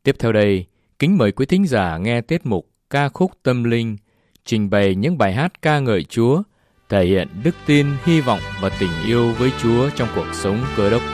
Tiếp theo đây, kính mời quý thính giả nghe tiết mục Ca khúc tâm linh, trình bày những bài hát ca ngợi Chúa, thể hiện đức tin, hy vọng và tình yêu với Chúa trong cuộc sống Cơ Đốc.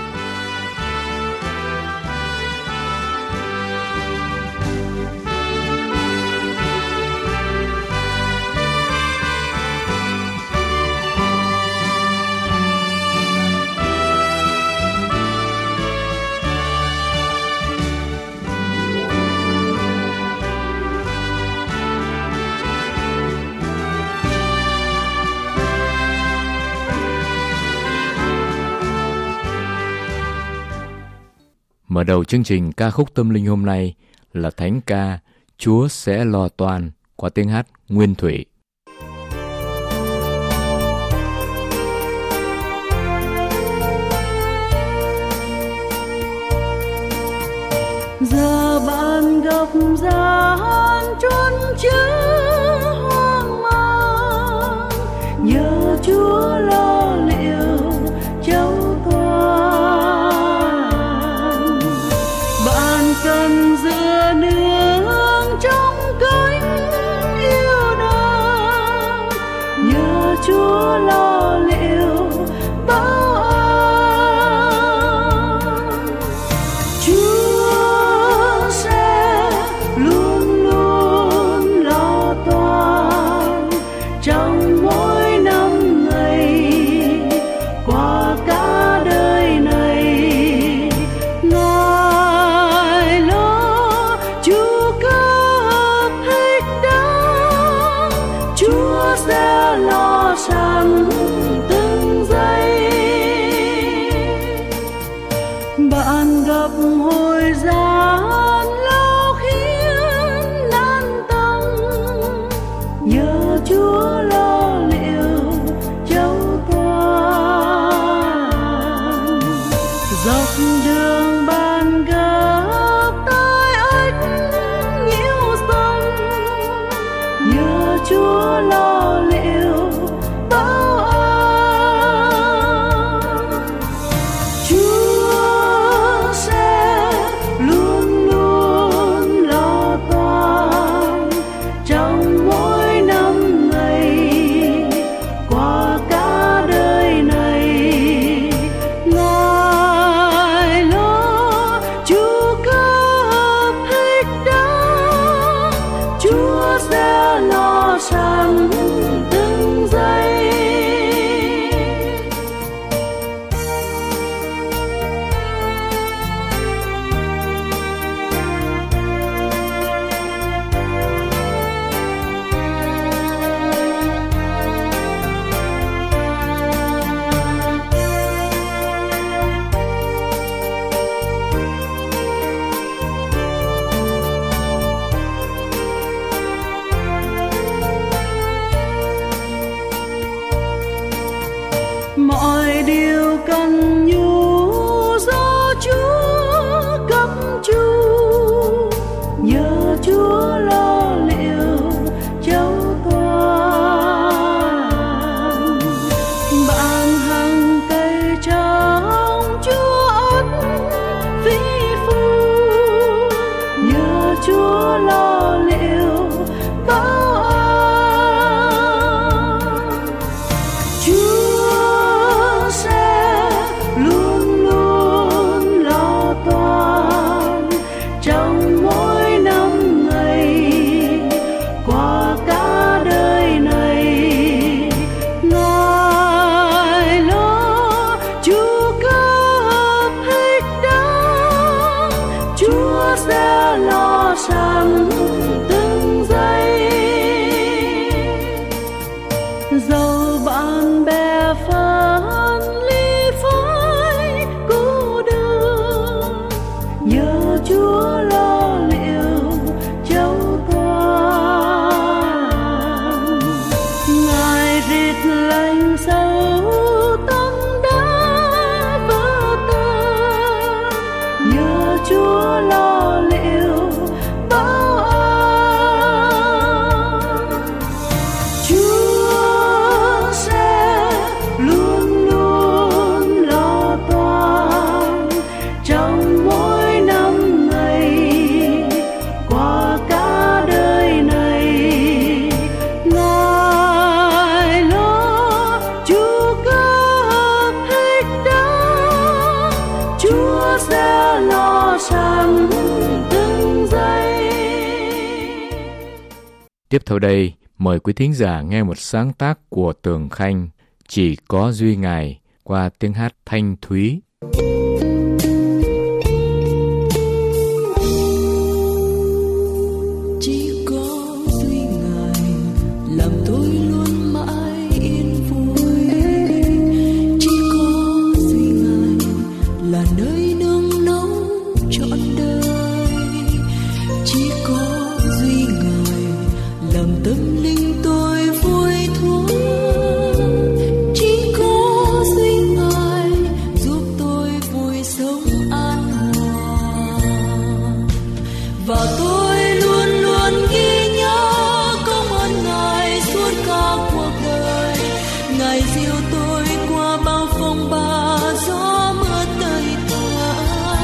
Mở đầu chương trình ca khúc tâm linh hôm nay là thánh ca Chúa sẽ lo toan qua tiếng hát Nguyên Thủy. Giờ bạn gặp gian trốn chứa hoang mang, nhờ Chúa lo liệu châu toàn. Bạn cần dựa nương trong cánh yêu thương, nhờ Chúa lo liệu bao an. Chúa sẽ luôn luôn lo toan trong mỗi năm ngày qua cả đời này. Ngài lo Chúa cấp thích đáng, Chúa sẽ lo sẵn từng giây. Bạn gặp hồi gian lao khiến nan tâm, nhờ Chúa lo liệu châu toàn. Dọc đường bạn gặp tai ách nhiễu dần, nhờ Chúa lo liệu bao an. Chúa sẽ luôn luôn lo toan trong mỗi năm ngày qua cả đời này. Ngài lo Chúa cấp thích đáng, Chúa sẽ lo sẵn Tiếp theo đây, mời quý thính giả nghe một sáng tác của Tường Khanh, Chỉ có duy Ngài, qua tiếng hát thanh thúy. Chỉ có duy Ngài làm tôi luôn mãi yên vui. Chỉ có duy Ngài là nơi nương náu trọn đời. Chỉ có duy Ngài làm tâm linh tôi vui thú. Chỉ có duy Ngài giúp tôi vui sống an hòa. Và tôi luôn luôn ghi nhớ công ơn Ngài suốt cả cuộc đời. Ngài dìu tôi qua bao phong ba gió mưa tơi tả.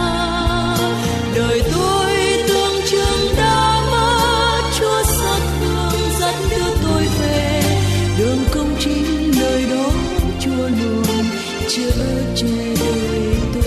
Đời tôi tưởng chừng đã mất, Chúa xót thương dẫn đưa tôi về. Đường công chính nơi đó Chúa luôn chở che đời tôi.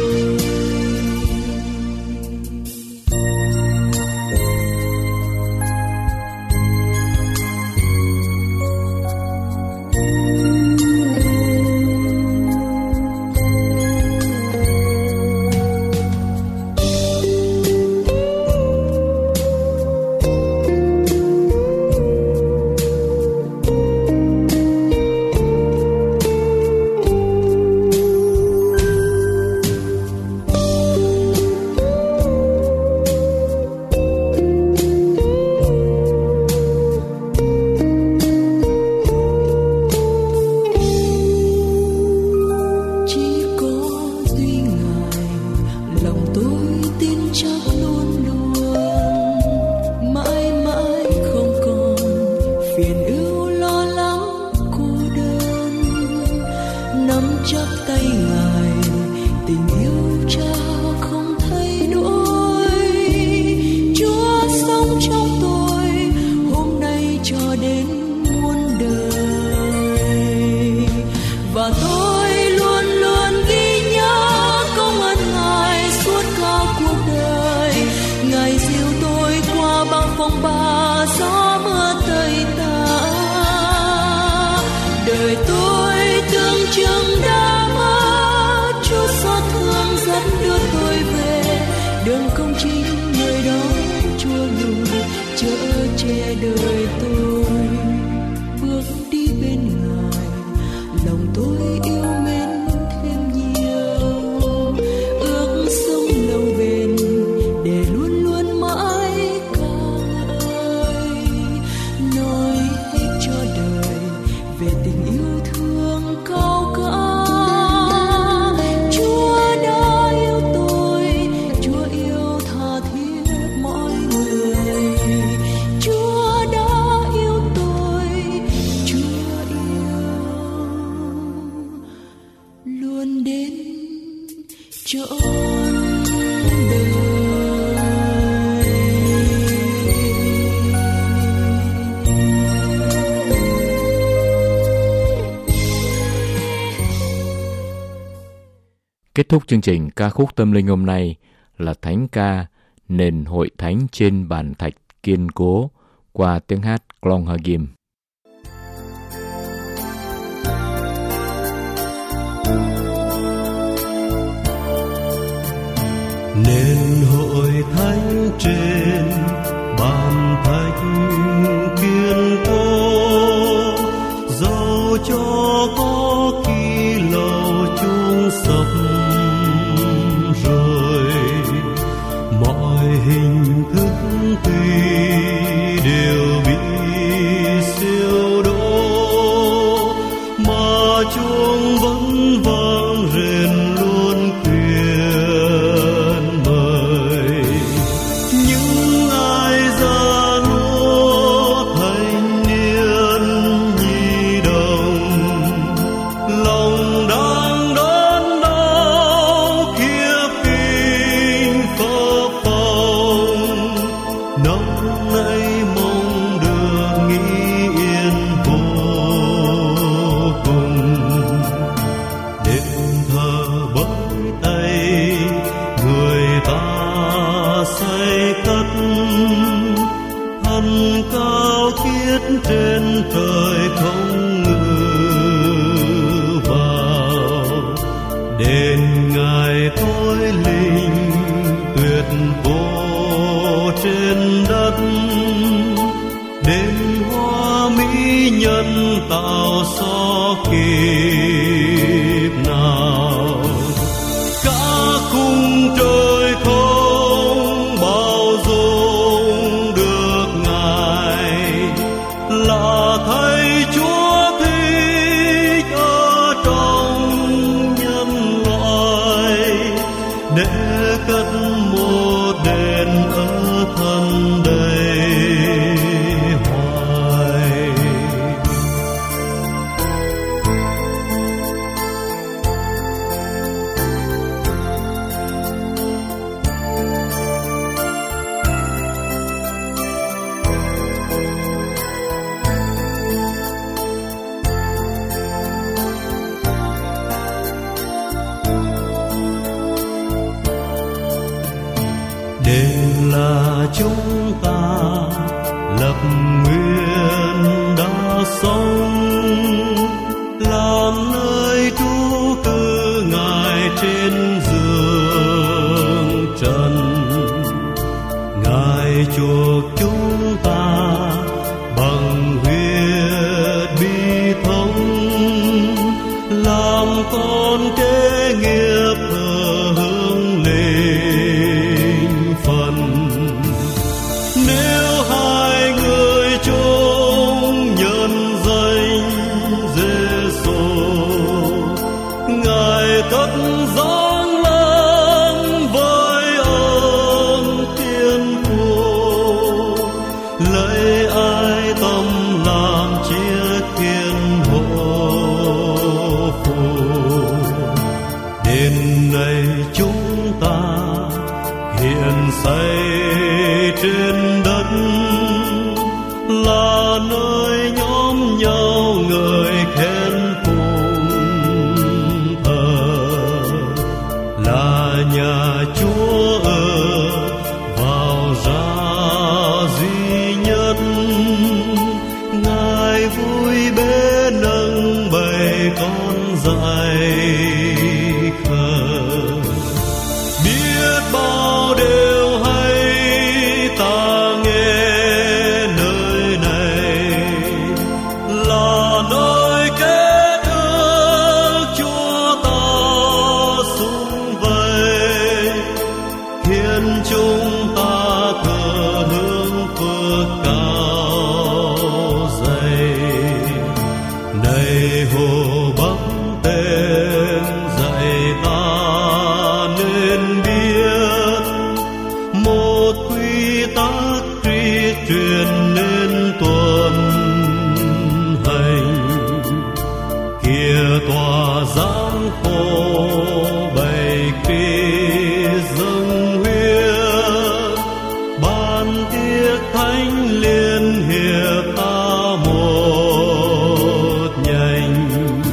Chỉ có duy Ngài lòng tôi tin chắc luôn luôn, mãi mãi không còn phiền ưu lo lắng cô đơn. Nắm chắc tay Ngài tình yêu Cha không thay đổi. Chúa sống trong tôi hôm nay cho đến muôn đời. Và tôi luôn luôn ghi nhớ công ơn Ngài suốt cả cuộc đời. Ngài dìu tôi qua bao phong ba gió mưa tơi tả. Đời tôi tưởng chừng đã mất, Chúa xót thương dẫn đưa tôi về. Đường công chính nơi đó Chúa luôn chở che đời tôi. Bước đi bên Ngài lòng tôi yêu mến thêm nhiều. Ước sống lâu bền để luôn luôn mãi ca ngợi. Nói hết cho đời về tình yêu thương cao cả. Chúa đã yêu tôi, Chúa yêu tha thiết mọi người. Chúa đã yêu tôi, Chúa yêu luôn đến trọn đời. Kết thúc chương trình ca khúc tâm linh hôm nay là thánh ca Nền hội thánh trên bàn thạch kiên cố qua tiếng hát Klong Hagim. Nền hội thánh trên bàn thạch kiên cố, dẫu cho có kỳ lầu chung sập rồi, mọi hình thức tuy đều bị siêu đổ, mà chuông vẫn vang rền luôn khuyên mời. Những trên trời không ngự vào, đền Ngài tối linh tuyệt vô trên đất, đền hoa mỹ nhân tạo so kịp nào. Cả khung trời không bao dung được Ngài, là thấy Chúa thích ở trong nhân loại, để cất một đền ở thân đầy hoài. Đền là chúng ta lập nguyện đã sống, làm nơi trú cư Ngài trên giường trần. Ngài chuộc chúng ta bằng huyết bi thống, làm con kế nghiệp thờ hương linh phần. Nếu hai người chung nhân danh Giê-xu, Ngài cất giáng lâm với ơn thiên父, lấy ai tâm làm chiếc thiên hộ phù. Đền này chúng ta hiện xây trên đất, là nơi nhóm nhau người khen cùng thờ, là nhà Chúa ở vào ra duy nhất. Ngài vui bế nâng bầy con dại khờ, biết bao điều hay ta nghe nơi này, là nơi kết ước Chúa ta sum vầy, khiến chúng ta thờ hương phước cao dày. Này Hồ Bắc tên dạy ta nên biết, một quy tắc truy truyền nên tuân hành. Kia tòa giáng khổ bày Christ dâng huyết, ban tiết thánh liên hiệp ta một nhành.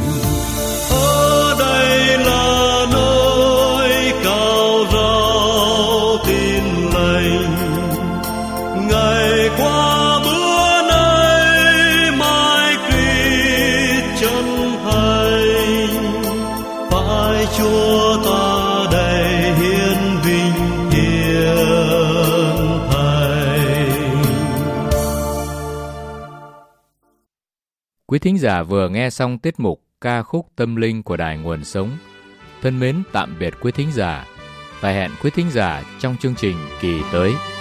Ở đây là nơi cao rao tin lành, ngày qua bữa nay mai Christ chân thành, phải Chúa ta đầy hiến vinh thiên thành. Quý thính giả vừa nghe xong tiết mục ca khúc tâm linh của Đài Nguồn Sống. Thân mến tạm biệt quý thính giả và hẹn quý thính giả trong chương trình kỳ tới.